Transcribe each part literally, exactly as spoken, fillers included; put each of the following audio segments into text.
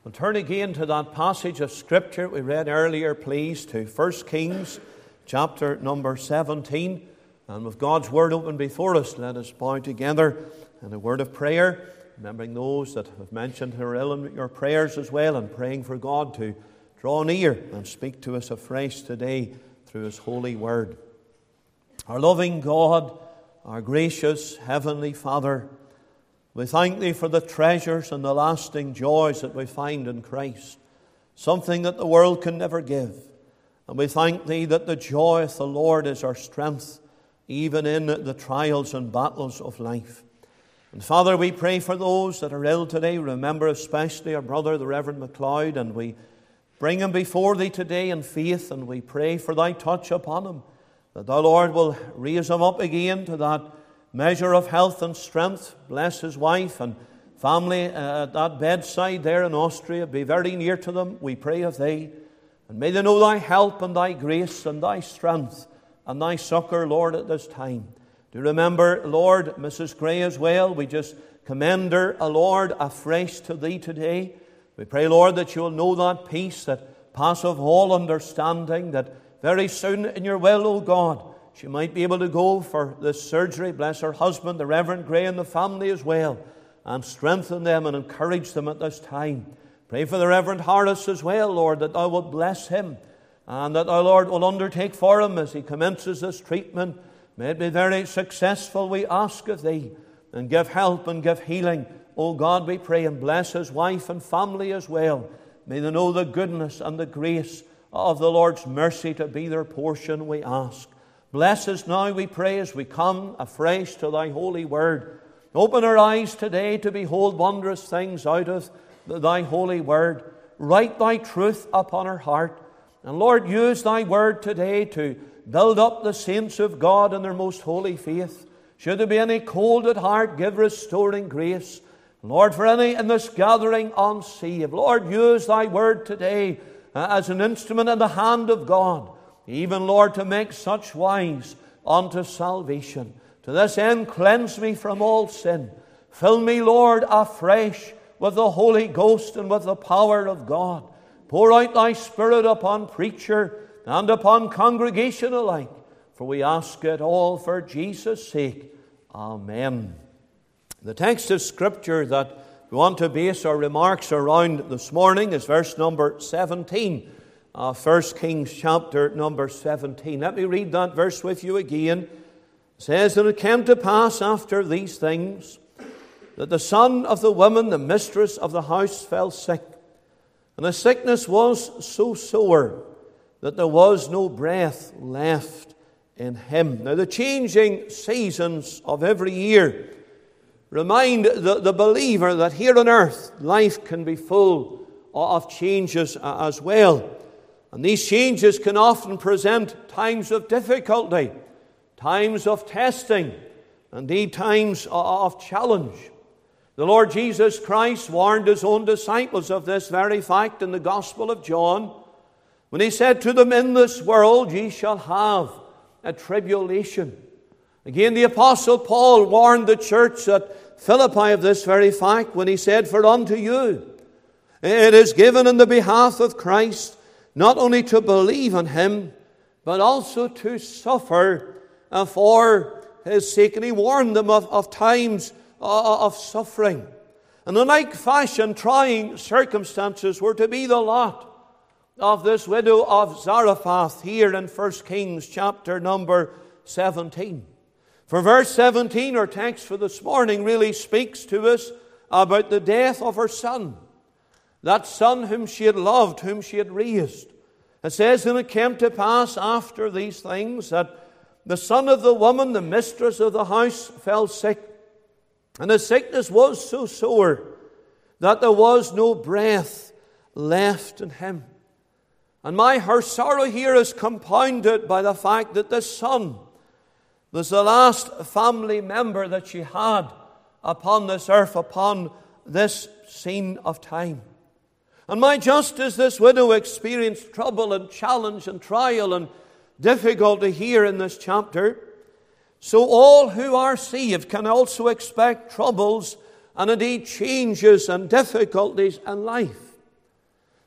And turn again to that passage of Scripture we read earlier, please, to First Kings chapter number seventeen. And with God's Word open before us, let us bow together in a word of prayer, remembering those that have mentioned who are ill in your prayers as well, and praying for God to draw near and speak to us afresh today through His holy Word. Our loving God, our gracious Heavenly Father, we thank Thee for the treasures and the lasting joys that we find in Christ, something that the world can never give. And we thank Thee that the joy of the Lord is our strength, even in the trials and battles of life. And Father, we pray for those that are ill today. Remember especially our brother, the Reverend MacLeod, and we bring him before Thee today in faith, and we pray for Thy touch upon him, that Thou, Lord, will raise him up again to that measure of health and strength. Bless his wife and family at that bedside there in Austria. Be very near to them, we pray of Thee. And may they know Thy help and Thy grace and Thy strength and Thy succor, Lord, at this time. Do remember, Lord, Missus Gray as well. We just commend her, a Lord, afresh to Thee today. We pray, Lord, that she will know that peace that passeth all understanding, that very soon in Your will, O God, she might be able to go for this surgery. Bless her husband, the Reverend Gray, and the family as well, and strengthen them and encourage them at this time. Pray for the Reverend Harris as well, Lord, that Thou wilt bless him, and that Thou, Lord, will undertake for him as he commences this treatment. May it be very successful, we ask of Thee, and give help and give healing. O God, we pray, and bless his wife and family as well. May they know the goodness and the grace of the Lord's mercy to be their portion, we ask. Bless us now, we pray, as we come afresh to Thy holy Word. Open our eyes today to behold wondrous things out of Thy holy Word. Write Thy truth upon our heart. And Lord, use Thy Word today to build up the saints of God in their most holy faith. Should there be any cold at heart, give restoring grace. Lord, for any in this gathering unsaved, Lord, use Thy Word today as an instrument in the hand of God, even, Lord, to make such wise unto salvation. To this end, cleanse me from all sin. Fill me, Lord, afresh with the Holy Ghost and with the power of God. Pour out Thy Spirit upon preacher and upon congregation alike. For we ask it all for Jesus' sake. Amen. The text of Scripture that we want to base our remarks around this morning is verse number seventeen. Uh, First Kings chapter number seventeen. Let me read that verse with you again. It says, "And it came to pass after these things, that the son of the woman, the mistress of the house, fell sick. And the sickness was so sore that there was no breath left in him." Now the changing seasons of every year remind the, the believer that here on earth life can be full of changes as well. And these changes can often present times of difficulty, times of testing, indeed times of challenge. The Lord Jesus Christ warned His own disciples of this very fact in the Gospel of John, when He said to them, "In this world ye shall have a tribulation." Again, the Apostle Paul warned the church at Philippi of this very fact when he said, "For unto you it is given in the behalf of Christ not only to believe in Him, but also to suffer for His sake." And he warned them of, of times of suffering. And in like fashion, trying circumstances were to be the lot of this widow of Zarephath here in First Kings chapter number seventeen. For verse seventeen, our text for this morning, really speaks to us about the death of her son. That son whom she had loved, whom she had raised. It says, "And it came to pass after these things that the son of the woman, the mistress of the house, fell sick. And the sickness was so sore that there was no breath left in him." And my her sorrow here is compounded by the fact that this son was the last family member that she had upon this earth, upon this scene of time. And my, just as this widow experienced trouble and challenge and trial and difficulty here in this chapter, so all who are saved can also expect troubles and indeed changes and difficulties in life.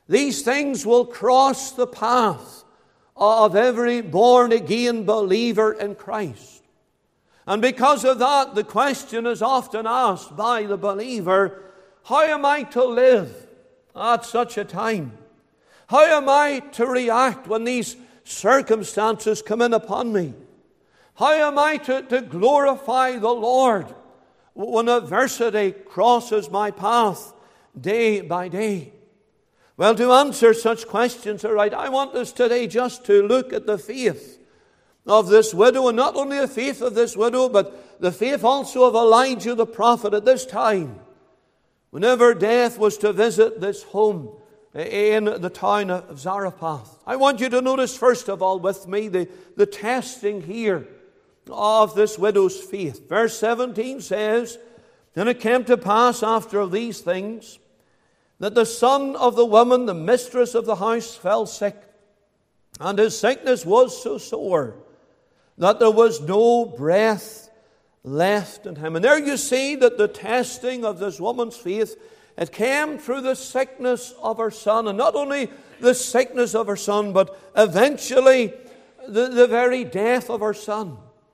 These things will cross the path of every born-again believer in Christ. And because of that, the question is often asked by the believer, how am I to live at such a time? How am I to react when these circumstances come in upon me? How am I to, to glorify the Lord when adversity crosses my path day by day? Well, to answer such questions, all right, I want us today just to look at the faith of this widow, and not only the faith of this widow, but the faith also of Elijah the prophet at this time, whenever death was to visit this home in the town of Zarephath. I want you to notice, first of all, with me, the, the testing here of this widow's faith. Verse seventeen says, "And it came to pass after these things, that the son of the woman, the mistress of the house, fell sick, and his sickness was so sore that there was no breath left in him." And there you see that the testing of this woman's faith, it came through the sickness of her son. And not only the sickness of her son, but eventually the, the very death of her son.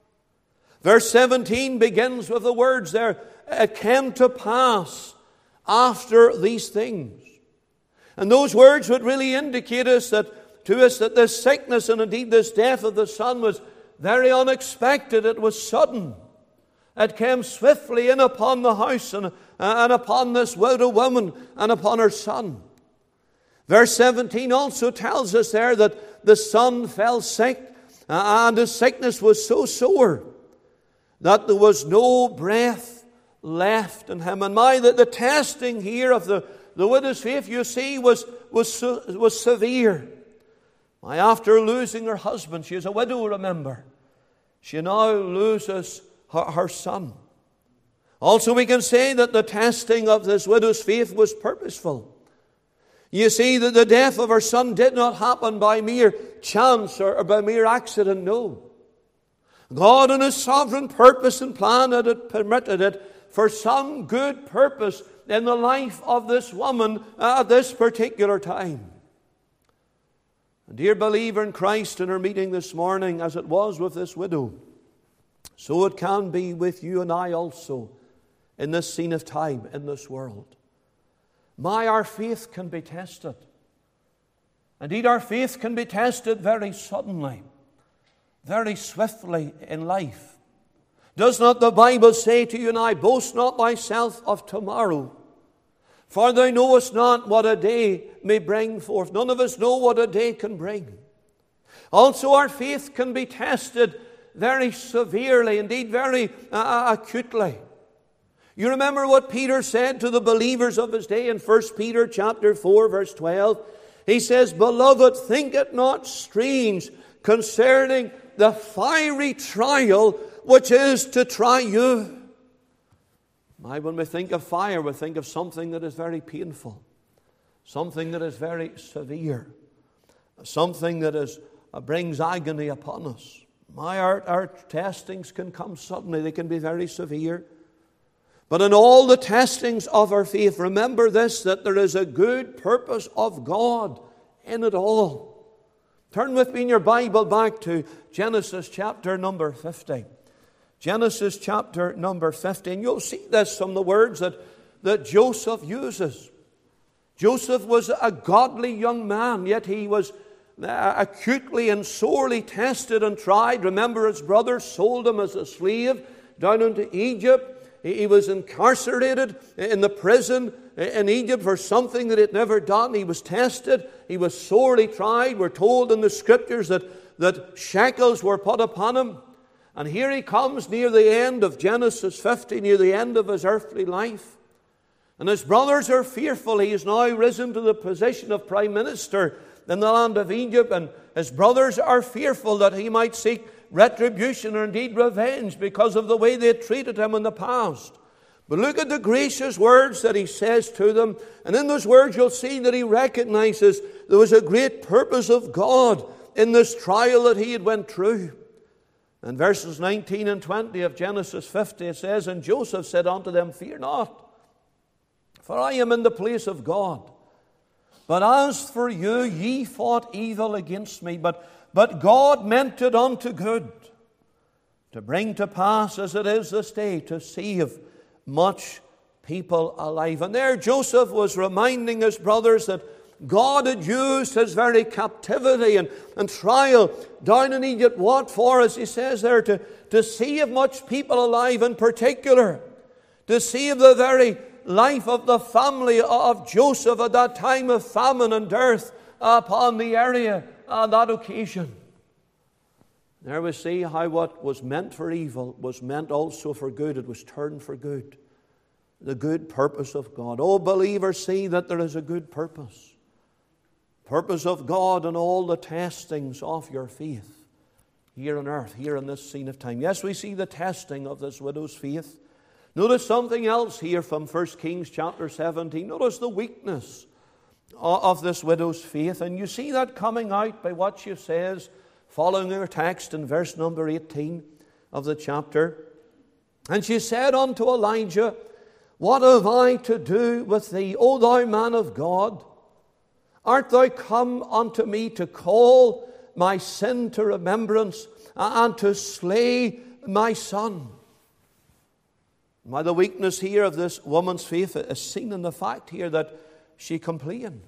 Verse seventeen begins with the words there, "It came to pass after these things." And those words would really indicate us that, to us that this sickness and indeed this death of the son was very unexpected. It was sudden. It came swiftly in upon the house and, and upon this widow woman and upon her son. Verse seventeen also tells us there that the son fell sick, and his sickness was so sore that there was no breath left in him. And my, the, the testing here of the, the widow's faith, you see, was, was, was severe. My, after losing her husband, she is a widow, remember, she now loses her, her son. Also, we can say that the testing of this widow's faith was purposeful. You see that the death of her son did not happen by mere chance or, or by mere accident, no. God in His sovereign purpose and plan had it permitted it for some good purpose in the life of this woman at this particular time. And dear believer in Christ, in our meeting this morning, as it was with this widow, so it can be with you and I also in this scene of time, in this world. My, our faith can be tested. Indeed, our faith can be tested very suddenly, very swiftly in life. Does not the Bible say to you and I, "Boast not thyself of tomorrow, for thou knowest not what a day may bring forth." None of us know what a day can bring. Also, our faith can be tested very severely, indeed very uh, acutely. You remember what Peter said to the believers of his day in First Peter chapter four, verse twelve. He says, "Beloved, think it not strange concerning the fiery trial which is to try you." My, when we think of fire, we think of something that is very painful, something that is very severe, something that is uh, brings agony upon us. My, our, our testings can come suddenly. They can be very severe. But in all the testings of our faith, remember this, that there is a good purpose of God in it all. Turn with me in your Bible back to Genesis chapter number fifty. Genesis chapter number fifty. And you'll see this from the words that, that Joseph uses. Joseph was a godly young man, yet he was acutely and sorely tested and tried. Remember, his brothers sold him as a slave down into Egypt. He was incarcerated in the prison in Egypt for something that he had never done. He was tested. He was sorely tried. We're told in the Scriptures that, that shackles were put upon him. And here he comes near the end of Genesis fifty, near the end of his earthly life. And his brothers are fearful. He has now risen to the position of prime minister in the land of Egypt. And his brothers are fearful that he might seek retribution or indeed revenge because of the way they had treated him in the past. But look at the gracious words that he says to them. And in those words you'll see that he recognizes there was a great purpose of God in this trial that he had went through. In verses nineteen and twenty of Genesis fifty it says, "And Joseph said unto them, Fear not, for I am in the place of God. But as for you, ye fought evil against me, but, but God meant it unto good, to bring to pass as it is this day, to save much people alive. And there Joseph was reminding his brothers that God had used his very captivity and, and trial down in Egypt, what for, as he says there, to, to save much people alive, in particular, to save the very life of the family of Joseph at that time of famine and dearth upon the area on that occasion. There we see how what was meant for evil was meant also for good. It was turned for good. The good purpose of God. Oh, believers, see that there is a good purpose. Purpose of God in all the testings of your faith here on earth, here in this scene of time. Yes, we see the testing of this widow's faith. Notice something else here from First Kings chapter seventeen. Notice the weakness of this widow's faith. And you see that coming out by what she says following her text in verse number eighteen of the chapter. And she said unto Elijah, What have I to do with thee, O thou man of God? Art thou come unto me to call my sin to remembrance and to slay my son? Now, the weakness here of this woman's faith is seen in the fact here that she complains.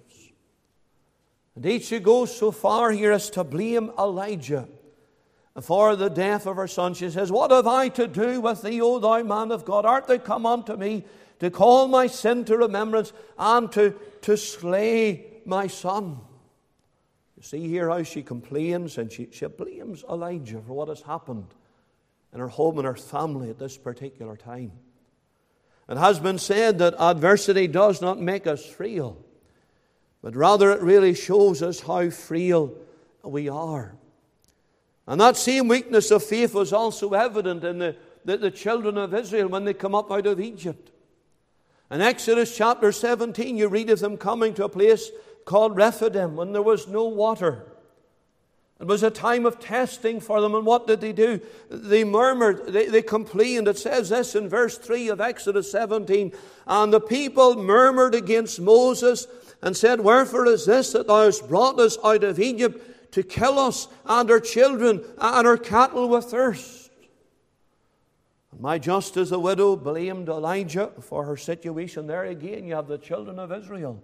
Indeed, she goes so far here as to blame Elijah for the death of her son. She says, What have I to do with thee, O thou man of God? Art thou come unto me to call my sin to remembrance and to, to slay my son? You see here how she complains and she, she blames Elijah for what has happened in her home and her family at this particular time. It has been said that adversity does not make us frail, but rather it really shows us how frail we are. And that same weakness of faith was also evident in the, the, the children of Israel when they come up out of Egypt. In Exodus chapter seventeen, you read of them coming to a place called Rephidim when there was no water. It was a time of testing for them, and what did they do? They murmured, they, they complained. It says this in verse three of Exodus seventeen, And the people murmured against Moses and said, Wherefore is this that thou hast brought us out of Egypt to kill us and our children and our cattle with thirst? And my just as the widow blamed Elijah for her situation, there again you have the children of Israel.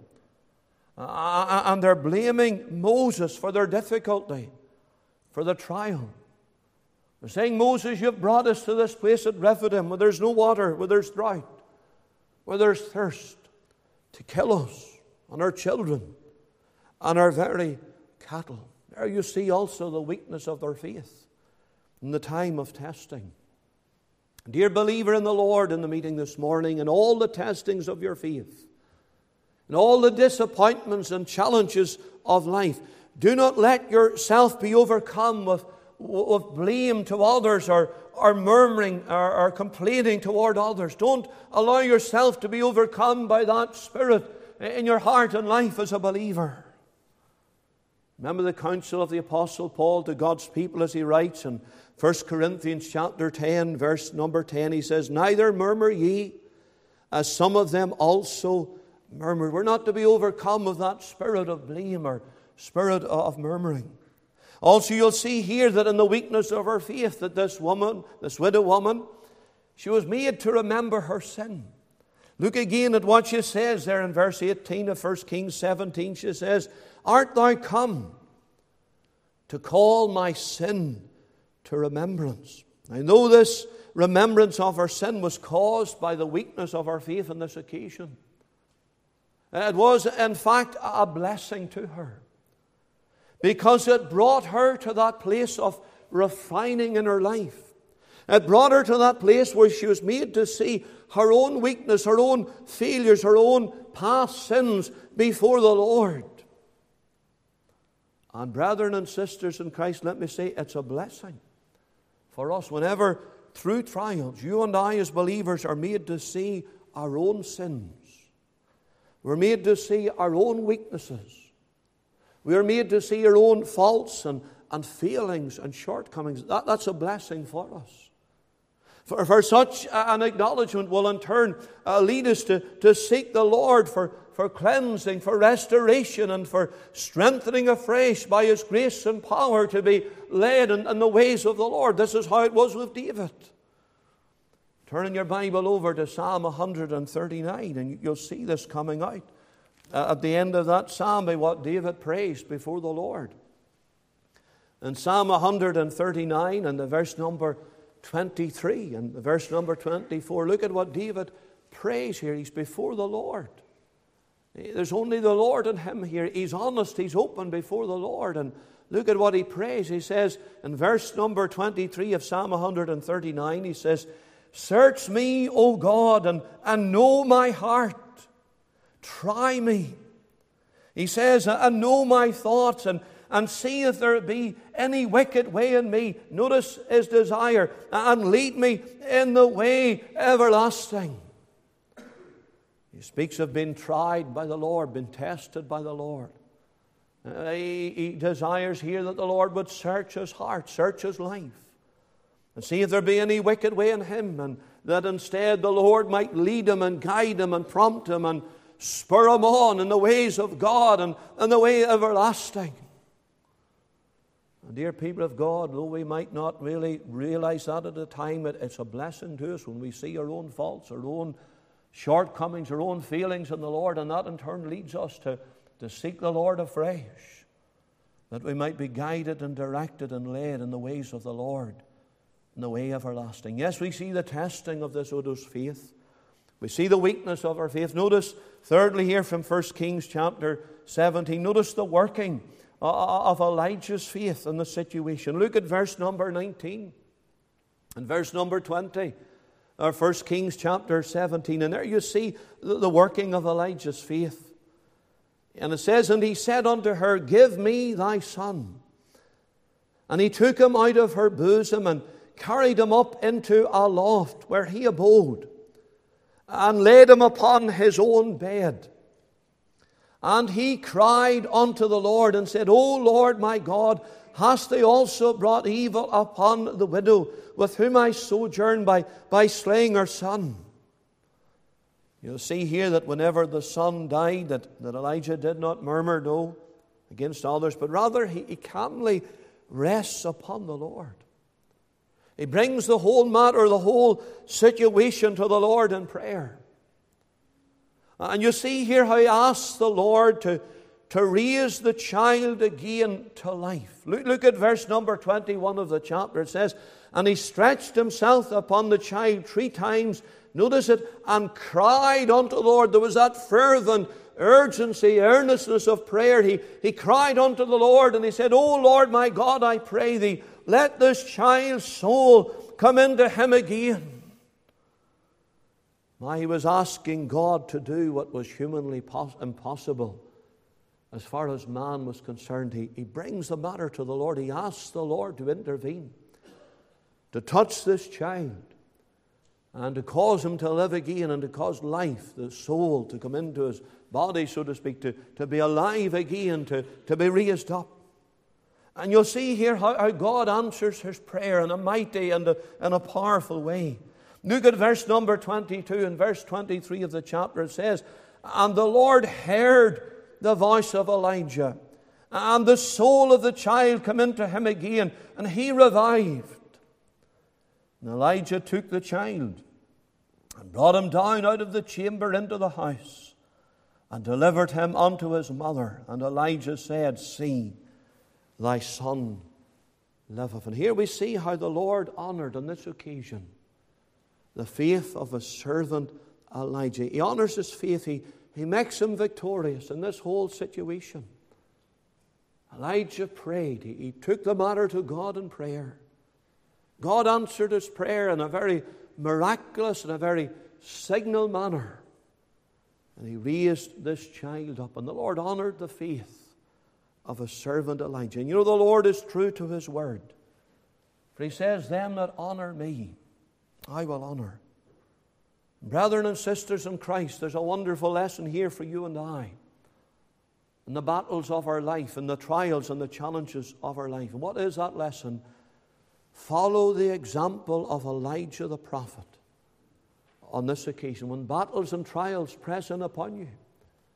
Uh, and they're blaming Moses for their difficulty, for the trial. They're saying, Moses, you've brought us to this place at Rephidim where there's no water, where there's drought, where there's thirst, to kill us and our children and our very cattle. There you see also the weakness of their faith in the time of testing. Dear believer in the Lord, in the meeting this morning, and all the testings of your faith, and all the disappointments and challenges of life, do not let yourself be overcome with, with blame to others or, or murmuring or, or complaining toward others. Don't allow yourself to be overcome by that spirit in your heart and life as a believer. Remember the counsel of the Apostle Paul to God's people as he writes in First Corinthians chapter ten, verse number ten. He says, Neither murmur ye, as some of them also murmured. We're not to be overcome with that spirit of blame or spirit of murmuring. Also, you'll see here that in the weakness of her faith, that this woman, this widow woman, she was made to remember her sin. Look again at what she says there in verse eighteen of First Kings seventeen. She says, Art thou come to call my sin to remembrance? I know this remembrance of her sin was caused by the weakness of her faith on this occasion. It was, in fact, a blessing to her, because it brought her to that place of refining in her life. It brought her to that place where she was made to see her own weakness, her own failures, her own past sins before the Lord. And brethren and sisters in Christ, let me say, it's a blessing for us whenever through trials, you and I as believers are made to see our own sins. We're made to see our own weaknesses. We are made to see our own faults and, and failings and shortcomings. That, that's a blessing for us. For, for such an acknowledgement will in turn uh, lead us to, to seek the Lord for, for cleansing, for restoration, and for strengthening afresh by His grace and power to be led in, in the ways of the Lord. This is how it was with David. Turning your Bible over to Psalm one thirty-nine, and you'll see this coming out uh, at the end of that psalm by what David prays before the Lord. In Psalm one thirty-nine and the verse number twenty-three and the verse number twenty-four, look at what David prays here. He's before the Lord. There's only the Lord in him here. He's honest, he's open before the Lord. And look at what he prays. He says in verse number twenty-three of Psalm one thirty-nine, he says, "Search me, O God, and, and know my heart. Try me." He says, "And know my thoughts, and, and see if there be any wicked way in me." Notice his desire. "And lead me in the way everlasting." He speaks of being tried by the Lord, being tested by the Lord. Uh, he, he desires here that the Lord would search his heart, search his life, and see if there be any wicked way in him, and that instead the Lord might lead him and guide him and prompt him and spur him on in the ways of God and in the way everlasting. And dear people of God, though we might not really realize that at the time, it, it's a blessing to us when we see our own faults, our own shortcomings, our own failings in the Lord, and that in turn leads us to, to seek the Lord afresh, that we might be guided and directed and led in the ways of the Lord, in the way everlasting. Yes, we see the testing of this widow's faith. We see the weakness of her faith. Notice, thirdly, here from First Kings chapter seventeen, notice the working of Elijah's faith in the situation. Look at verse number nineteen and verse number twenty. Our First Kings chapter seventeen, and there you see the working of Elijah's faith. And it says, "And he said unto her, Give me thy son. And he took him out of her bosom, and carried him up into a loft where he abode, and laid him upon his own bed. And he cried unto the Lord, and said, O Lord my God, hast thou also brought evil upon the widow with whom I sojourn by, by slaying her son?" You'll see here that whenever the son died, that, that Elijah did not murmur, no, against others, but rather he, he calmly rests upon the Lord. He brings the whole matter, the whole situation to the Lord in prayer. And you see here how he asks the Lord to, to raise the child again to life. Look, look at verse number twenty-one of the chapter. It says, "And he stretched himself upon the child three times," notice it, "and cried unto the Lord." There was that fervent urgency, earnestness of prayer. He, he cried unto the Lord, and he said, "O Lord my God, I pray thee, let this child's soul come into him again." Now he was asking God to do what was humanly pos- impossible. As far as man was concerned, he, he brings the matter to the Lord. He asks the Lord to intervene, to touch this child, and to cause him to live again, and to cause life, the soul, to come into his body, so to speak, to, to be alive again, to, to be raised up. And you'll see here how, how God answers his prayer in a mighty and a, in a powerful way. Look at verse number twenty-two and verse twenty-three of the chapter. It says, "And the Lord heard the voice of Elijah, and the soul of the child came into him again, and he revived. And Elijah took the child and brought him down out of the chamber into the house, and delivered him unto his mother. And Elijah said, See, thy son liveth." And here we see how the Lord honored on this occasion the faith of his servant Elijah. He honors his faith. He, he makes him victorious in this whole situation. Elijah prayed. He, he took the matter to God in prayer. God answered his prayer in a very miraculous and a very signal manner. And he raised this child up. And the Lord honored the faith of his servant Elijah. And you know, the Lord is true to his word. For he says, "Them that honor me, I will honor." Brethren and sisters in Christ, there's a wonderful lesson here for you and I in the battles of our life, in the trials and the challenges of our life. And what is that lesson? Follow the example of Elijah the prophet on this occasion. When battles and trials press in upon you,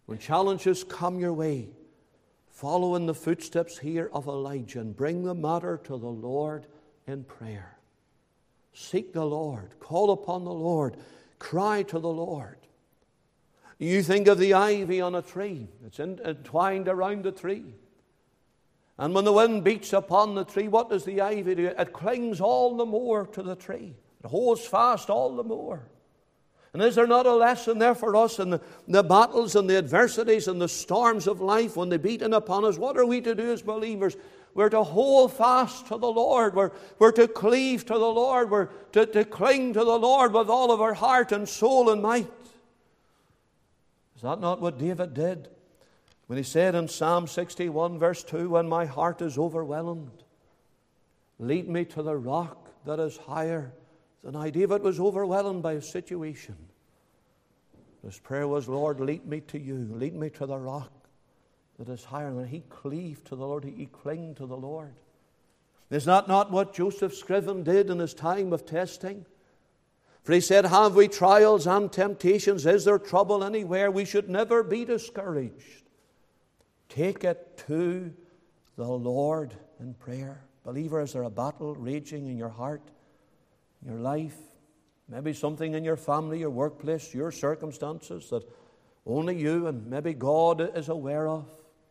when challenges come your way, follow in the footsteps here of Elijah and bring the matter to the Lord in prayer. Seek the Lord. Call upon the Lord. Cry to the Lord. You think of the ivy on a tree. It's entwined around the tree. And when the wind beats upon the tree, what does the ivy do? It clings all the more to the tree. It holds fast all the more. And is there not a lesson there for us in the, the battles and the adversities and the storms of life when they beat in upon us? What are we to do as believers? We're to hold fast to the Lord. We're, we're to cleave to the Lord. We're to, to cling to the Lord with all of our heart and soul and might. Is that not what David did when he said in Psalm sixty-one verse two, when my heart is overwhelmed, lead me to the rock that is higher than I. David was overwhelmed by his situation. His prayer was, Lord, lead me to you. Lead me to the rock that is higher. And he cleaved to the Lord. He clung to the Lord. Is that not what Joseph Scriven did in his time of testing? For he said, have we trials and temptations? Is there trouble anywhere? We should never be discouraged. Take it to the Lord in prayer. Believer, is there a battle raging in your heart, in your life? Maybe something in your family, your workplace, your circumstances that only you and maybe God is aware of.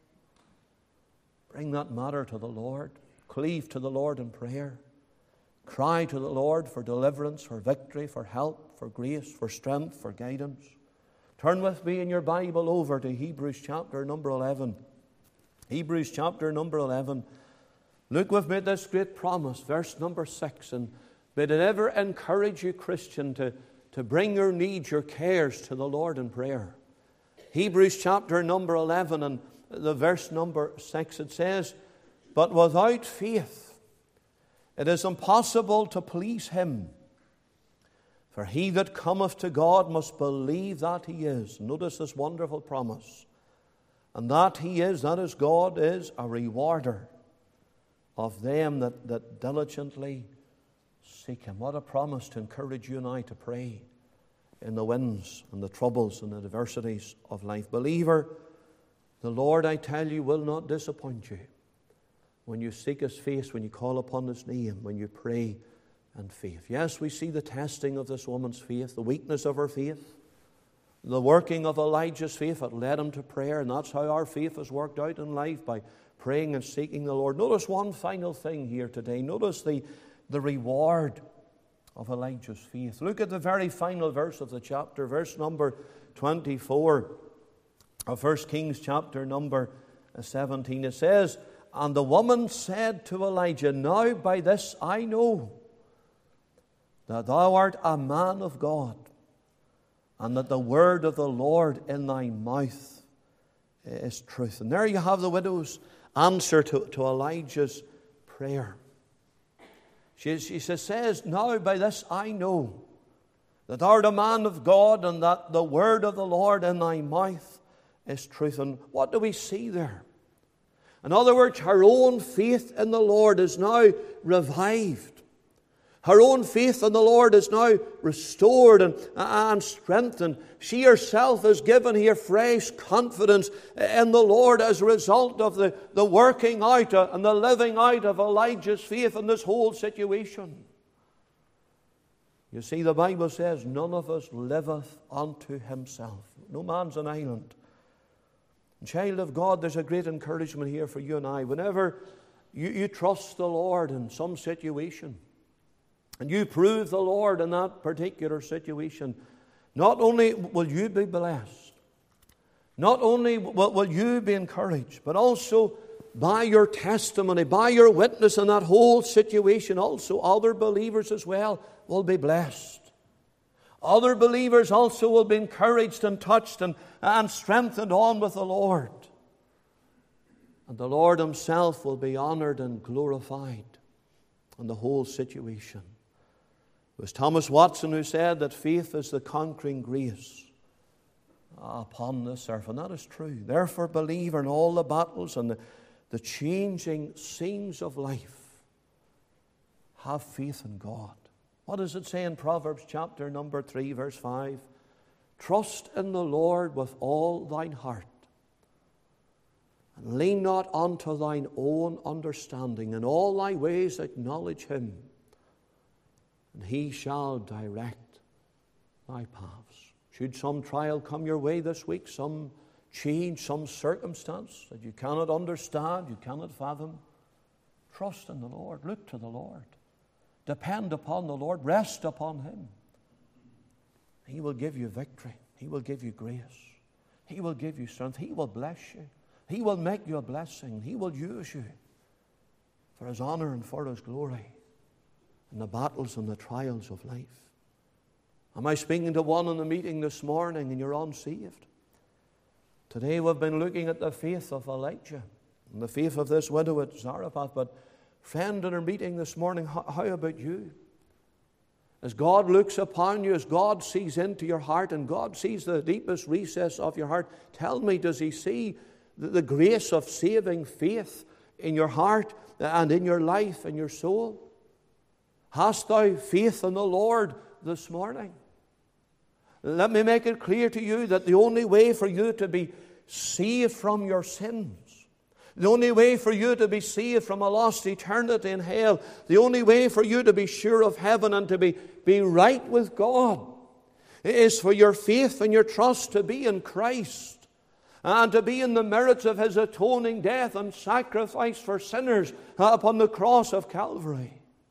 Bring that matter to the Lord. Cleave to the Lord in prayer. Cry to the Lord for deliverance, for victory, for help, for grace, for strength, for guidance. Turn with me in your Bible over to Hebrews chapter number eleven. Hebrews chapter number eleven. Look with me at this great promise, verse number six. And may it ever encourage you, Christian, to, to bring your needs, your cares to the Lord in prayer. Hebrews chapter number eleven and the verse number six, it says, but without faith it is impossible to please him. For he that cometh to God must believe that he is. Notice this wonderful promise. And that he is, that is God, is a rewarder of them that, that diligently seek him. What a promise to encourage you and I to pray in the winds and the troubles and the adversities of life. Believer, the Lord, I tell you, will not disappoint you when you seek his face, when you call upon his name, when you pray in faith. Yes, we see the testing of this woman's faith, the weakness of her faith, the working of Elijah's faith that led him to prayer, and that's how our faith is worked out in life, by praying and seeking the Lord. Notice one final thing here today. Notice the, the reward of Elijah's faith. Look at the very final verse of the chapter, verse number twenty-four of First Kings chapter number seventeen. It says, and the woman said to Elijah, now by this I know that thou art a man of God, and that the word of the Lord in thy mouth is truth. And there you have the widow's answer to, to Elijah's prayer. She, she says, now by this I know that thou art a man of God, and that the word of the Lord in thy mouth is truth. And what do we see there? In other words, her own faith in the Lord is now revived. Her own faith in the Lord is now restored and, and strengthened. She herself is given here fresh confidence in the Lord as a result of the, the working out and the living out of Elijah's faith in this whole situation. You see, the Bible says, none of us liveth unto himself. No man's an island. Child of God, there's a great encouragement here for you and I. Whenever you, you trust the Lord in some situation, and you prove the Lord in that particular situation, not only will you be blessed, not only will, will you be encouraged, but also by your testimony, by your witness in that whole situation, also other believers as well will be blessed. Other believers also will be encouraged and touched and, and strengthened on with the Lord. And the Lord himself will be honored and glorified in the whole situation. It was Thomas Watson who said that faith is the conquering grace upon this earth. And that is true. Therefore, believer, in all the battles and the, the changing scenes of life, have faith in God. What does it say in Proverbs chapter number three, verse five? Trust in the Lord with all thine heart, and lean not unto thine own understanding. In all thy ways acknowledge him, and he shall direct thy paths. Should some trial come your way this week, some change, some circumstance that you cannot understand, you cannot fathom, trust in the Lord. Look to the Lord. Depend upon the Lord. Rest upon him. He will give you victory. He will give you grace. He will give you strength. He will bless you. He will make you a blessing. He will use you for his honor and for his glory in the battles and the trials of life. Am I speaking to one in the meeting this morning and you're unsaved? Today we've been looking at the faith of Elijah and the faith of this widow at Zarephath. But friend, in our meeting this morning, how, how about you? As God looks upon you, as God sees into your heart, and God sees the deepest recess of your heart, tell me, does he see the, the grace of saving faith in your heart and in your life and your soul? Hast thou faith in the Lord this morning? Let me make it clear to you that the only way for you to be saved from your sins, the only way for you to be saved from a lost eternity in hell, the only way for you to be sure of heaven and to be, be right with God, is for your faith and your trust to be in Christ and to be in the merits of his atoning death and sacrifice for sinners upon the cross of Calvary.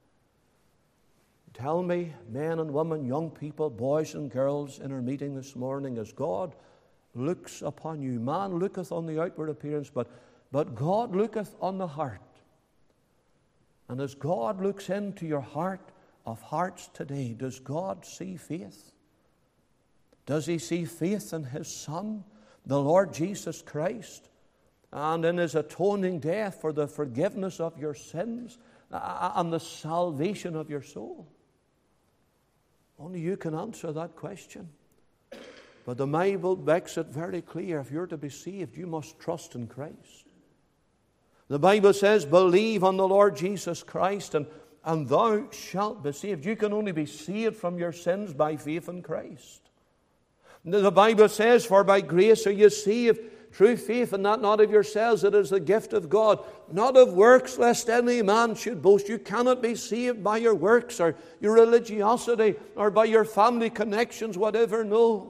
Tell me, men and women, young people, boys and girls in our meeting this morning, as God looks upon you, man looketh on the outward appearance, but But God looketh on the heart. And as God looks into your heart of hearts today, does God see faith? Does he see faith in his Son, the Lord Jesus Christ, and in his atoning death for the forgiveness of your sins and the salvation of your soul? Only you can answer that question. But the Bible makes it very clear, if you're to be saved, you must trust in Christ. The Bible says, believe on the Lord Jesus Christ, and, and thou shalt be saved. You can only be saved from your sins by faith in Christ. The Bible says, for by grace are you saved through faith, and that not of yourselves, it is the gift of God, not of works, lest any man should boast. You cannot be saved by your works or your religiosity or by your family connections, whatever. No.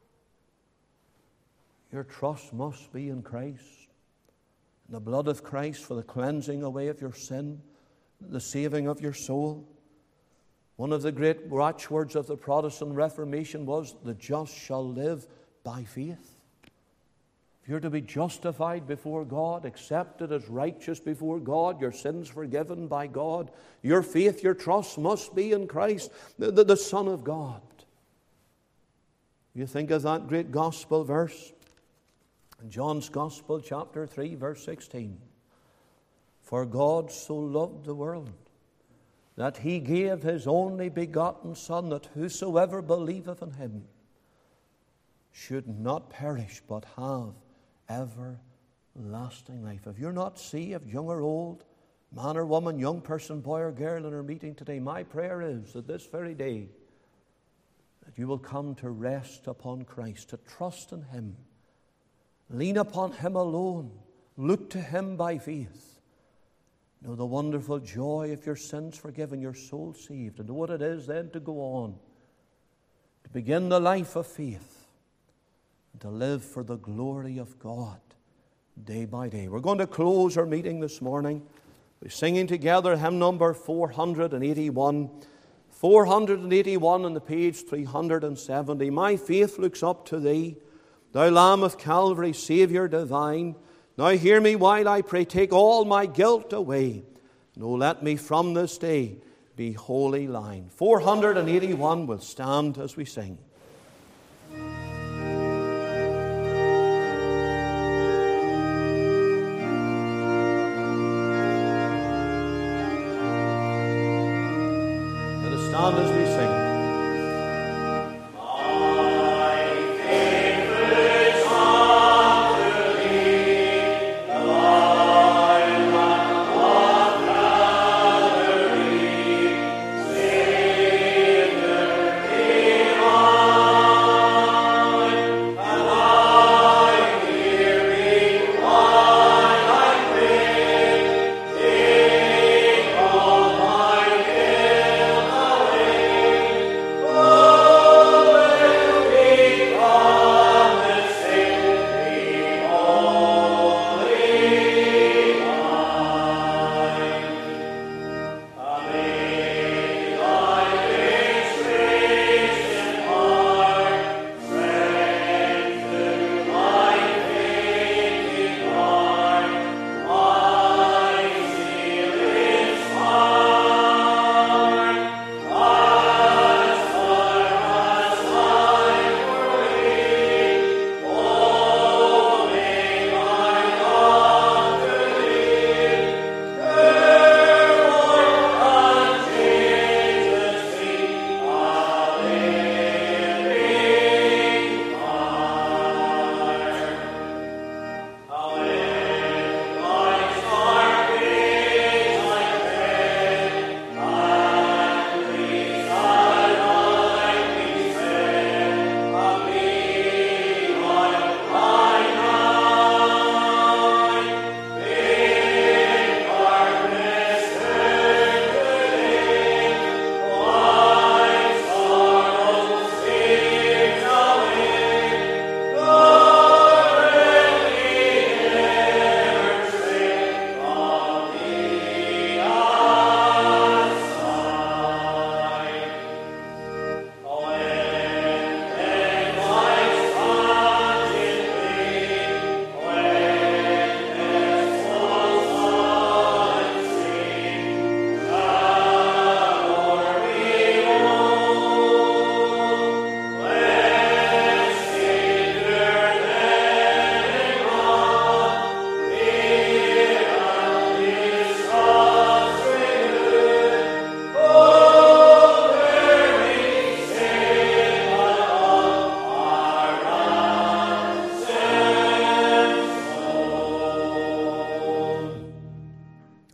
Your trust must be in Christ. The blood of Christ for the cleansing away of your sin, the saving of your soul. One of the great watchwords of the Protestant Reformation was, the just shall live by faith. If you're to be justified before God, accepted as righteous before God, your sins forgiven by God, your faith, your trust must be in Christ, the, the, the Son of God. You think of that great gospel verse in John's Gospel, chapter three, verse sixteen. For God so loved the world, that he gave his only begotten Son, that whosoever believeth in him should not perish, but have everlasting life. If you're not saved, young or old, man or woman, young person, boy or girl in our meeting today, my prayer is that this very day, that you will come to rest upon Christ, to trust in him, lean upon him alone, look to him by faith. Know the wonderful joy of your sins forgiven, your soul saved, and know what it is then to go on, to begin the life of faith, and to live for the glory of God day by day. We're going to close our meeting this morning by singing together hymn number four hundred eighty-one. four hundred eighty-one on the page three hundred seventy. My faith looks up to thee, thou Lamb of Calvary, Saviour divine. Now hear me while I pray, take all my guilt away. No, let me from this day be wholly thine. four hundred eighty-one will stand as we sing. Let us stand as we sing.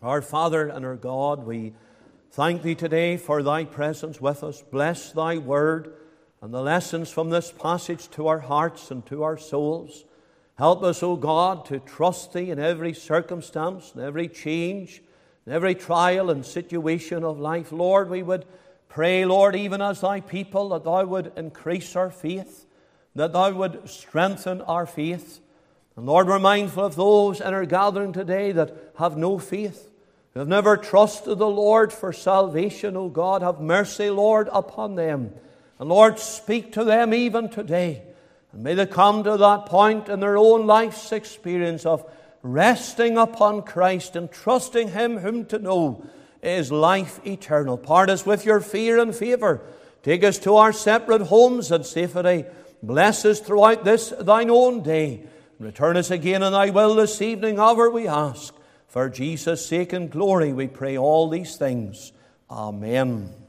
Our Father and our God, we thank Thee today for Thy presence with us. Bless Thy word and the lessons from this passage to our hearts and to our souls. Help us, O God, to trust Thee in every circumstance, in every change, in every trial and situation of life. Lord, we would pray, Lord, even as Thy people, that Thou would increase our faith, that Thou would strengthen our faith. And Lord, we're mindful of those in our gathering today that have no faith, who have never trusted the Lord for salvation. O God, have mercy, Lord, upon them. And Lord, speak to them even today. And may they come to that point in their own life's experience of resting upon Christ and trusting Him whom to know is life eternal. Part us with your fear and favour. Take us to our separate homes in safety. Bless us throughout this thine own day. Return us again in thy will this evening, however we ask. For Jesus' sake and glory we pray all these things. Amen.